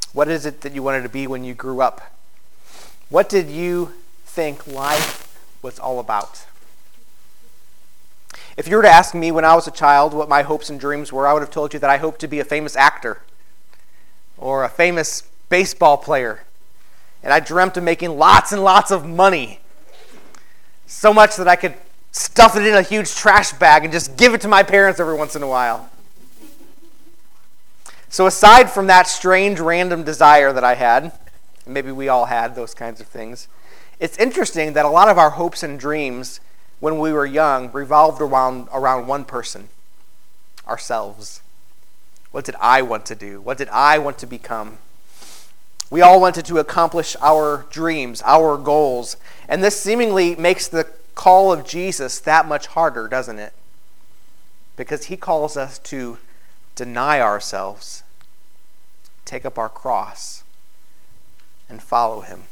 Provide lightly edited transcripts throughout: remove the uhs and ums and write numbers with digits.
What is it that you wanted to be when you grew up? What did you think life was all about? If you were to ask me when I was a child what my hopes and dreams were, I would have told you that I hoped to be a famous actor or a famous baseball player. And I dreamt of making lots and lots of money. So much that I could stuff it in a huge trash bag and just give it to my parents every once in a while. So aside from that strange random desire that I had, maybe we all had those kinds of things, it's interesting that a lot of our hopes and dreams when we were young revolved around one person, ourselves. What did I want to do? What did I want to become? We all wanted to accomplish our dreams, our goals, and this seemingly makes the call of Jesus that much harder, doesn't it? Because he calls us to deny ourselves, take up our cross, and follow him.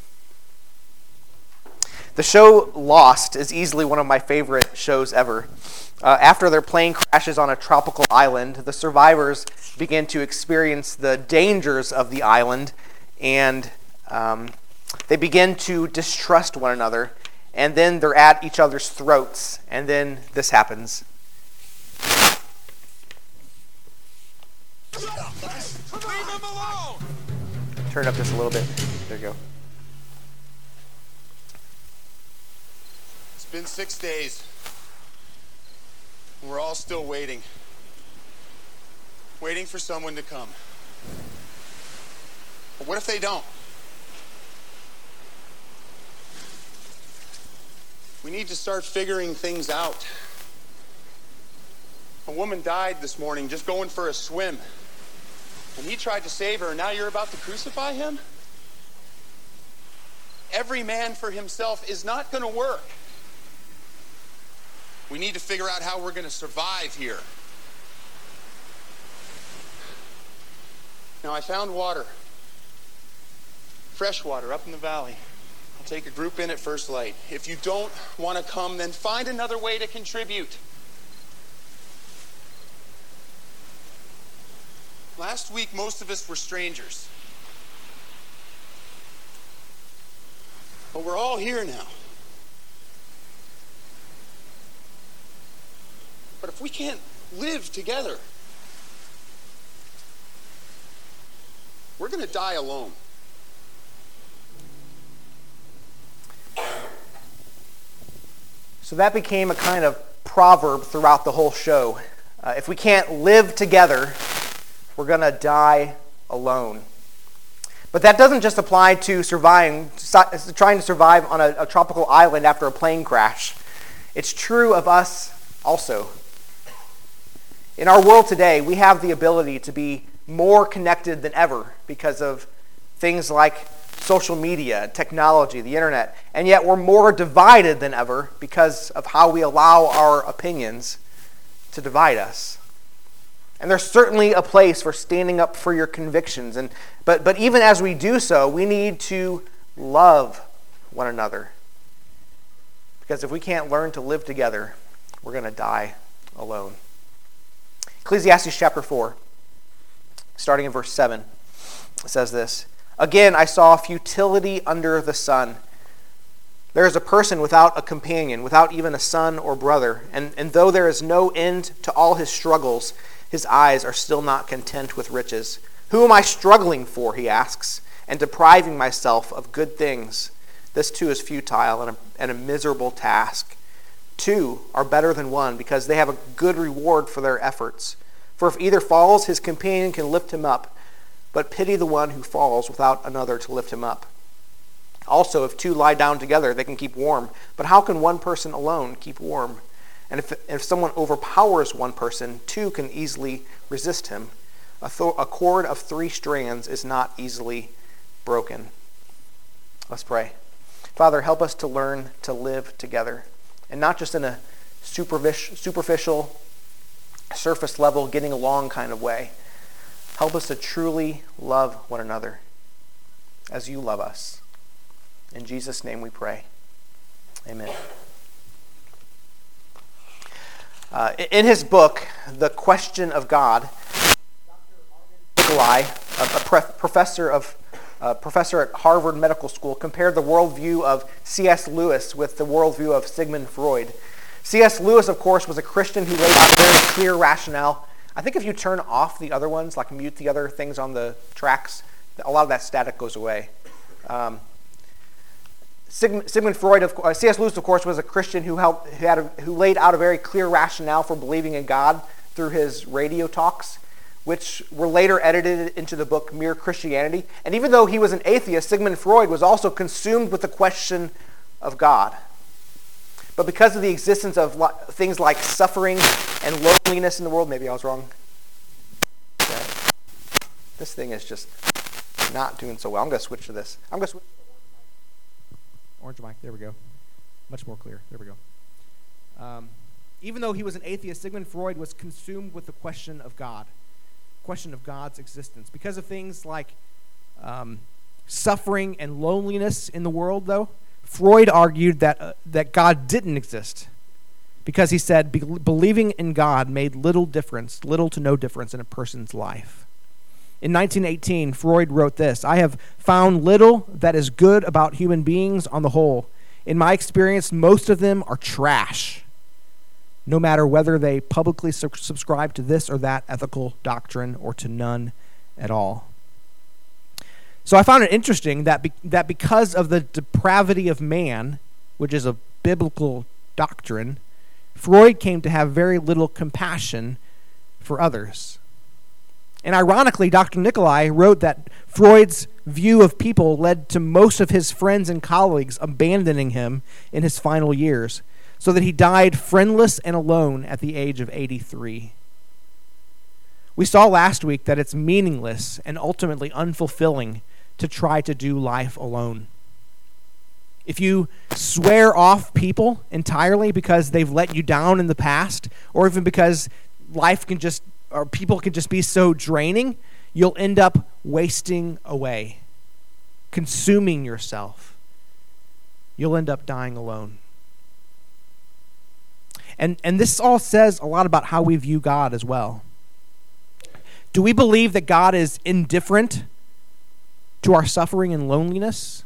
The show Lost is easily one of my favorite shows ever. After their plane crashes on a tropical island, the survivors begin to experience the dangers of the island, and they begin to distrust one another, and then they're at each other's throats, and then this happens. Leave him alone! Turn up just a little bit. There you go. It's been 6 days. We're all still waiting. Waiting for someone to come. But what if they don't? We need to start figuring things out. A woman died this morning just going for a swim. And he tried to save her, and now you're about to crucify him? Every man for himself is not going to work. We need to figure out how we're going to survive here. Now, I found water. Fresh water up in the valley. I'll take a group in at first light. If you don't want to come, then find another way to contribute. Last week, most of us were strangers. But we're all here now. But if we can't live together, we're going to die alone. So that became a kind of proverb throughout the whole show. If we can't live together, we're going to die alone. But that doesn't just apply to trying to survive on a tropical island after a plane crash. It's true of us also. In our world today, we have the ability to be more connected than ever because of things like social media, technology, the internet, and yet we're more divided than ever because of how we allow our opinions to divide us. And there's certainly a place for standing up for your convictions, but even as we do so, we need to love one another. Because if we can't learn to live together, we're going to die alone. Ecclesiastes chapter 4, starting in verse 7, says this: "Again, I saw futility under the sun. There is a person without a companion, without even a son or brother, and though there is no end to all his struggles, his eyes are still not content with riches. Who am I struggling for, he asks, and depriving myself of good things? This too is futile and a miserable task. Two are better than one, because they have a good reward for their efforts. For if either falls, his companion can lift him up, but pity the one who falls without another to lift him up. Also, if two lie down together, they can keep warm. But how can one person alone keep warm? And if someone overpowers one person, two can easily resist him. A cord of 3 strands is not easily broken." Let's pray. Father, help us to learn to live together, and not just in a superficial, surface level, getting along kind of way. Help us to truly love one another as you love us. In Jesus' name we pray. Amen. In his book, The Question of God, Nicolai, a professor at Harvard Medical School, compared the worldview of C.S. Lewis with the worldview of Sigmund Freud. C.S. Lewis, of course, was a Christian who laid out a very clear rationale. I think if you turn off the other ones, like mute the other things on the tracks, a lot of that static goes away. Sigmund Freud, C.S. Lewis, of course, was a Christian who laid out a very clear rationale for believing in God through his radio talks, which were later edited into the book Mere Christianity. And even though he was an atheist, Sigmund Freud was also consumed with the question of God. But because of the existence of things like suffering and loneliness in the world, maybe I was wrong. Yeah. This thing is just not doing so well. I'm going to switch to this. I'm going to switch. Orange mic. There we go. Much more clear. There we go. Even though he was an atheist, Sigmund Freud was consumed with the question of God, question of God's existence. Because of things like suffering and loneliness in the world, though, Freud argued that God didn't exist, because he said believing in God made little to no difference in a person's life. In 1918, Freud wrote this: "I have found little that is good about human beings on the whole. In my experience, most of them are trash, no matter whether they publicly subscribe to this or that ethical doctrine or to none at all." So I found it interesting that because of the depravity of man, which is a biblical doctrine, Freud came to have very little compassion for others. And ironically, Dr. Nicolai wrote that Freud's view of people led to most of his friends and colleagues abandoning him in his final years, so that he died friendless and alone at the age of 83. We saw last week that it's meaningless and ultimately unfulfilling to try to do life alone. If you swear off people entirely because they've let you down in the past, or even because people can just be so draining, you'll end up wasting away, consuming yourself. You'll end up dying alone. And this all says a lot about how we view God as well. Do we believe that God is indifferent to our suffering and loneliness?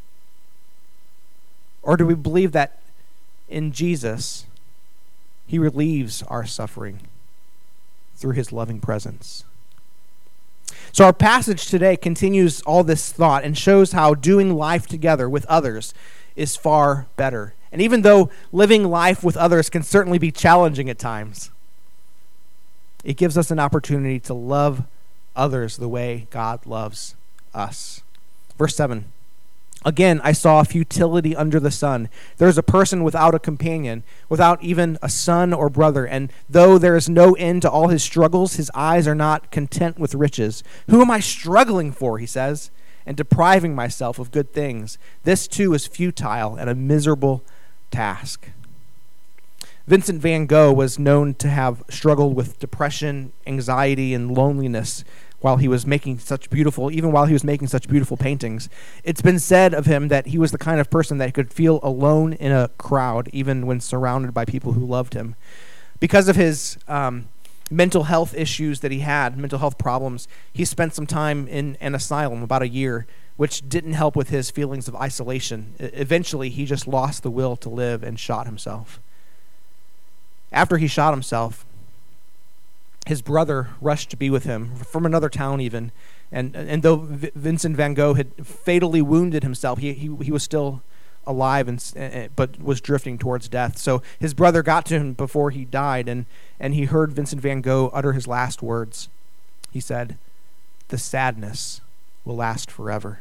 Or do we believe that in Jesus, he relieves our suffering through his loving presence? So our passage today continues all this thought and shows how doing life together with others is far better. And even though living life with others can certainly be challenging at times, it gives us an opportunity to love others the way God loves us. Verse 7. "Again, I saw futility under the sun. There is a person without a companion, without even a son or brother. And though there is no end to all his struggles, his eyes are not content with riches. Who am I struggling for," he says, "and depriving myself of good things? This too is futile and a miserable task." Vincent van Gogh was known to have struggled with depression, anxiety, and loneliness while he was making such beautiful paintings. It's been said of him that he was the kind of person that could feel alone in a crowd, even when surrounded by people who loved him. Because of his mental health issues that he had, mental health problems, he spent some time in an asylum, about a year, which didn't help with his feelings of isolation. Eventually, he just lost the will to live and shot himself. After he shot himself, his brother rushed to be with him, from another town even, and though Vincent van Gogh had fatally wounded himself, he was still alive, but was drifting towards death. So his brother got to him before he died, and he heard Vincent van Gogh utter his last words. He said, "The sadness will last forever."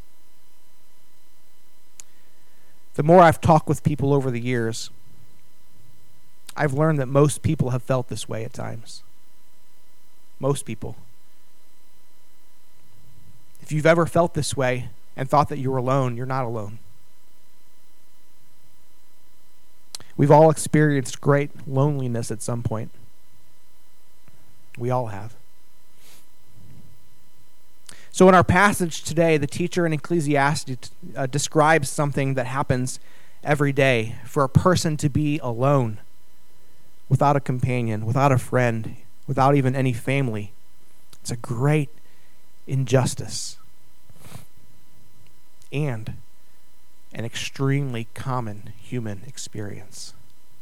The more I've talked with people over the years, I've learned that most people have felt this way at times. Most people. If you've ever felt this way and thought that you were alone, you're not alone. We've all experienced great loneliness at some point. We all have. So in our passage today, the teacher in Ecclesiastes describes something that happens every day for a person to be alone, without a companion, without a friend, without even any family. It's a great injustice, and an extremely common human experience.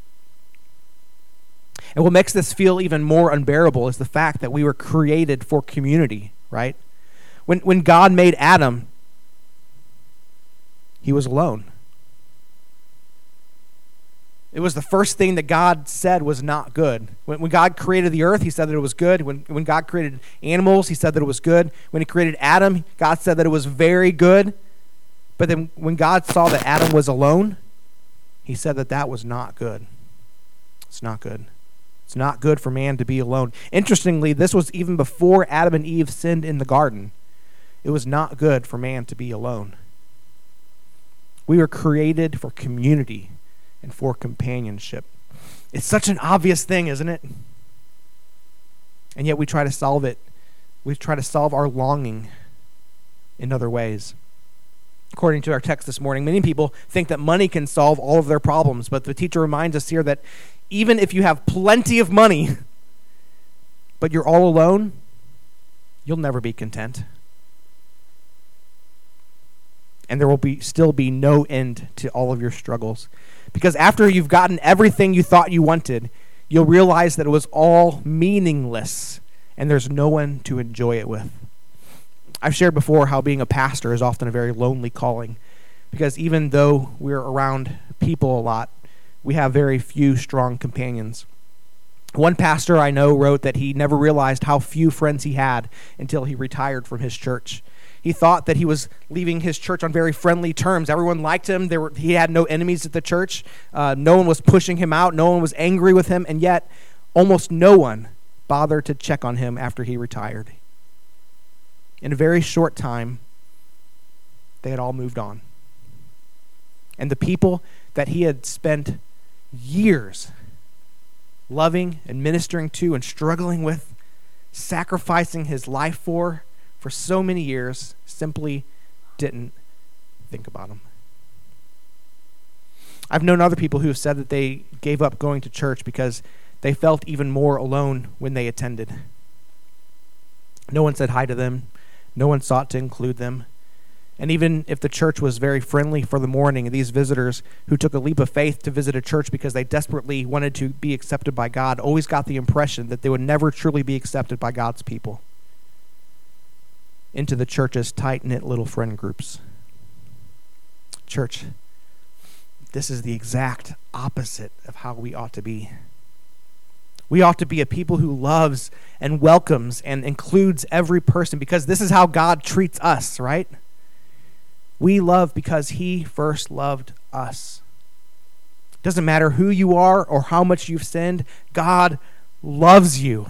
And what makes this feel even more unbearable is the fact that we were created for community, right? When God made Adam, he was alone. It was the first thing that God said was not good. When God created the earth, he said that it was good. When God created animals, he said that it was good. When he created Adam, God said that it was very good. But then when God saw that Adam was alone, he said that that was not good. It's not good. It's not good for man to be alone. Interestingly, this was even before Adam and Eve sinned in the garden. It was not good for man to be alone. We were created for community and for companionship. It's such an obvious thing, isn't it? And yet we try to solve it. We try to solve our longing in other ways. According to our text this morning, many people think that money can solve all of their problems, but the teacher reminds us here that even if you have plenty of money, but you're all alone, you'll never be content. And there will still be no end to all of your struggles. Because after you've gotten everything you thought you wanted, you'll realize that it was all meaningless, and there's no one to enjoy it with. I've shared before how being a pastor is often a very lonely calling, because even though we're around people a lot, we have very few strong companions. One pastor I know wrote that he never realized how few friends he had until he retired from his church. He thought that he was leaving his church on very friendly terms. Everyone liked him. He had no enemies at the church. No one was pushing him out. No one was angry with him. And yet, almost no one bothered to check on him after he retired. In a very short time, they had all moved on. And the people that he had spent years loving and ministering to and struggling with, sacrificing his life for so many years, simply didn't think about him. I've known other people who have said that they gave up going to church because they felt even more alone when they attended. No one said hi to them. No one sought to include them. And even if the church was very friendly for the morning, these visitors who took a leap of faith to visit a church because they desperately wanted to be accepted by God always got the impression that they would never truly be accepted by God's people into the church's tight-knit little friend groups. Church, this is the exact opposite of how we ought to be. We ought to be a people who loves and welcomes and includes every person, because this is how God treats us, right? We love because he first loved us. Doesn't matter who you are or how much you've sinned, God loves you.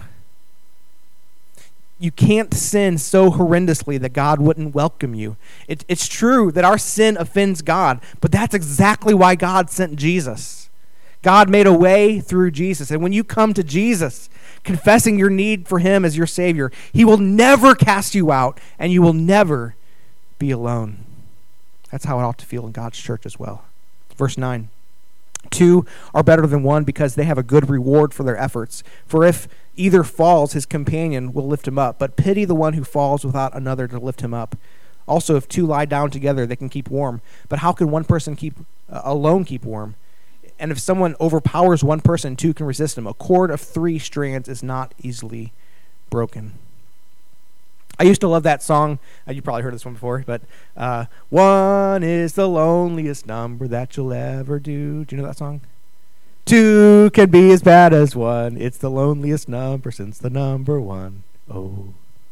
You can't sin so horrendously that God wouldn't welcome you. It's true that our sin offends God, but that's exactly why God sent Jesus. God made a way through Jesus. And when you come to Jesus, confessing your need for him as your Savior, he will never cast you out, and you will never be alone. That's how it ought to feel in God's church as well. Verse 9. 2 are better than 1 because they have a good reward for their efforts. For if either falls, his companion will lift him up. But pity the one who falls without another to lift him up. Also, if 2 lie down together, they can keep warm. But how can one person alone keep warm? And if someone overpowers one person, 2 can resist him. A cord of 3 strands is not easily broken. I used to love that song. You probably heard this one before, but 1 is the loneliest number that you'll ever do. Do you know that song? 2 can be as bad as 1. It's the loneliest number since the number 1. Oh.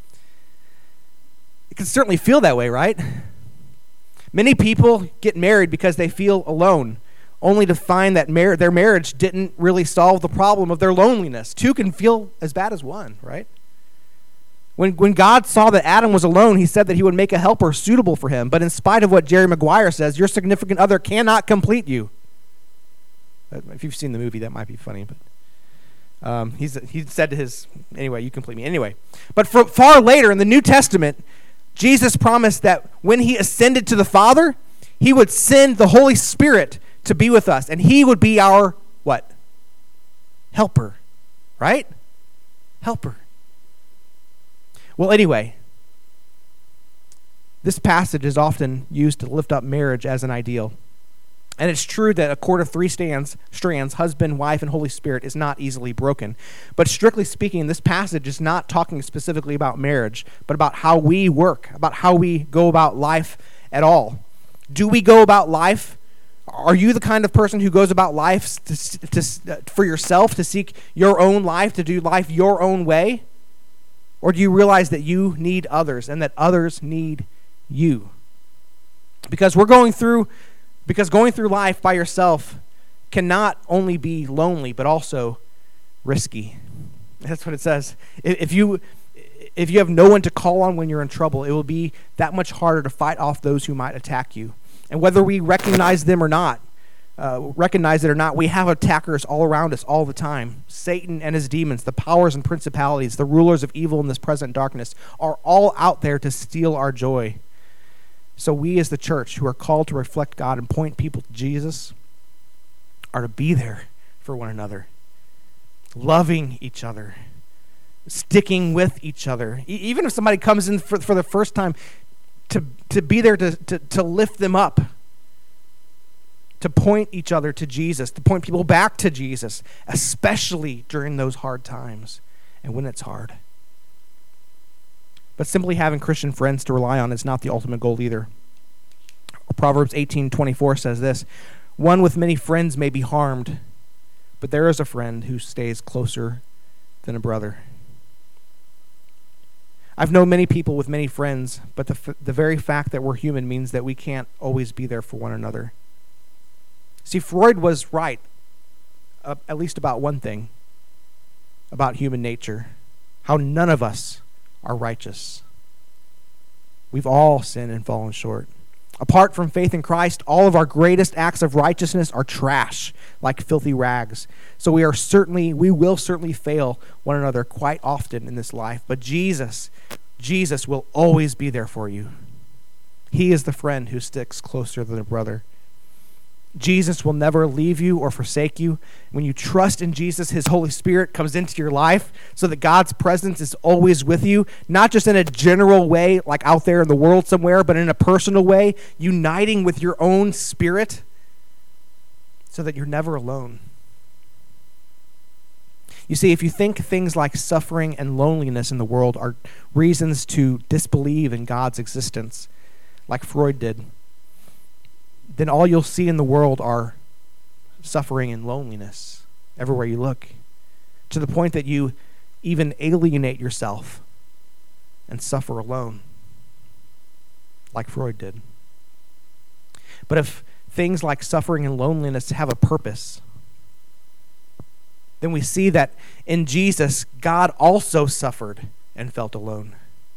It can certainly feel that way, right? Many people get married because they feel alone, only to find that their marriage didn't really solve the problem of their loneliness. 2 can feel as bad as 1, right? When God saw that Adam was alone, he said that he would make a helper suitable for him. But in spite of what Jerry Maguire says, your significant other cannot complete you. If you've seen the movie, that might be funny. But he said to his, anyway, you complete me. Anyway, but far later in the New Testament, Jesus promised that when he ascended to the Father, he would send the Holy Spirit to be with us. And he would be our, what? Helper, right? Helper. Well, anyway, This passage is often used to lift up marriage as an ideal. And it's true that a cord of three strands, husband, wife, and Holy Spirit, is not easily broken. But strictly speaking, this passage is not talking specifically about marriage, but about how we work, about how we go about life at all. Do we go about life? Are you the kind of person who goes about life for yourself, to seek your own life, to do life your own way? Or do you realize that you need others and that others need you? Because going through life by yourself can not only be lonely, but also risky. That's what it says. If you have no one to call on when you're in trouble, it will be that much harder to fight off those who might attack you. And whether we recognize it or not, we have attackers all around us all the time. Satan and his demons, the powers and principalities, the rulers of evil in this present darkness are all out there to steal our joy. So we as the church, who are called to reflect God and point people to Jesus, are to be there for one another, loving each other, sticking with each other. Even if somebody comes in for the first time, to be there to lift them up, to point each other to Jesus, to point people back to Jesus, especially during those hard times and when it's hard. But simply having Christian friends to rely on is not the ultimate goal either. Proverbs 18:24 says this, "One with many friends may be harmed, but there is a friend who stays closer than a brother." I've known many people with many friends, but the very fact that we're human means that we can't always be there for one another. See, Freud was right, at least about one thing, about human nature, how none of us are righteous. We've all sinned and fallen short. Apart from faith in Christ, all of our greatest acts of righteousness are trash, like filthy rags. So we will certainly fail one another quite often in this life. But Jesus will always be there for you. He is the friend who sticks closer than a brother. Jesus will never leave you or forsake you. When you trust in Jesus, his Holy Spirit comes into your life so that God's presence is always with you, not just in a general way like out there in the world somewhere, but in a personal way, uniting with your own spirit so that you're never alone. You see, if you think things like suffering and loneliness in the world are reasons to disbelieve in God's existence, like Freud did, then all you'll see in the world are suffering and loneliness everywhere you look, to the point that you even alienate yourself and suffer alone, like Freud did. But if things like suffering and loneliness have a purpose, then we see that in Jesus, God also suffered and felt alone.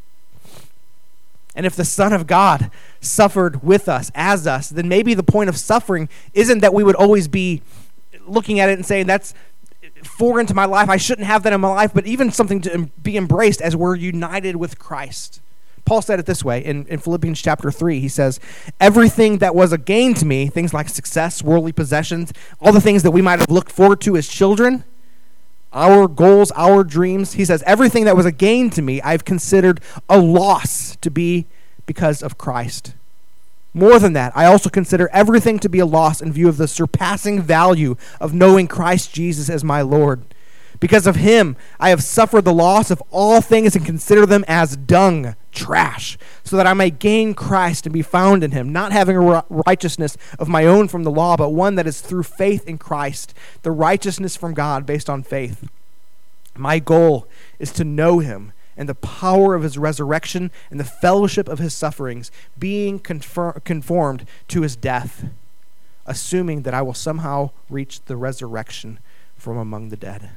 And if the Son of God suffered with us, as us, then maybe the point of suffering isn't that we would always be looking at it and saying, that's foreign to my life, I shouldn't have that in my life, but even something to be embraced as we're united with Christ. Paul said it this way in Philippians chapter 3. He says, everything that was a gain to me, things like success, worldly possessions, all the things that we might have looked forward to as children, our goals, our dreams. He says, everything that was a gain to me, I've considered a loss to be because of Christ. More than that, I also consider everything to be a loss in view of the surpassing value of knowing Christ Jesus as my Lord. Because of him, I have suffered the loss of all things and consider them as dung, trash, so that I may gain Christ and be found in him, not having a righteousness of my own from the law, but one that is through faith in Christ, the righteousness from God based on faith. My goal is to know him and the power of his resurrection and the fellowship of his sufferings, being conformed to his death, assuming that I will somehow reach the resurrection from among the dead.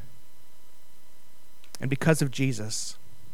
And because of Jesus,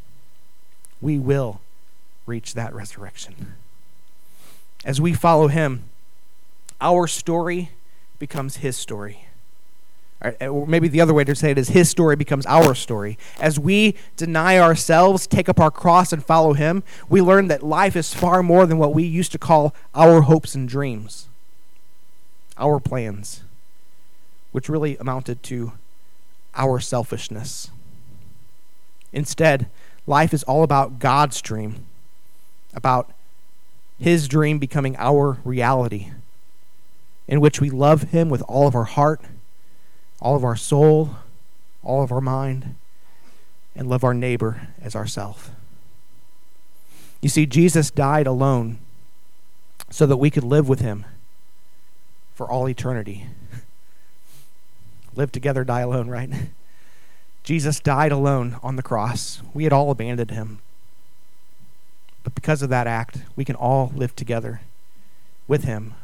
we will reach that resurrection. As we follow him, our story becomes his story. Or maybe the other way to say it is his story becomes our story. As we deny ourselves, take up our cross, and follow him, we learn that life is far more than what we used to call our hopes and dreams, our plans, which really amounted to our selfishness. Instead, life is all about God's dream, about His dream becoming our reality, in which we love him with all of our heart, all of our soul, all of our mind, and love our neighbor as ourselves. You see, Jesus died alone so that we could live with him for all eternity. Live together, die alone, right? Jesus died alone on the cross. We had all abandoned him. But because of that act, we can all live together with him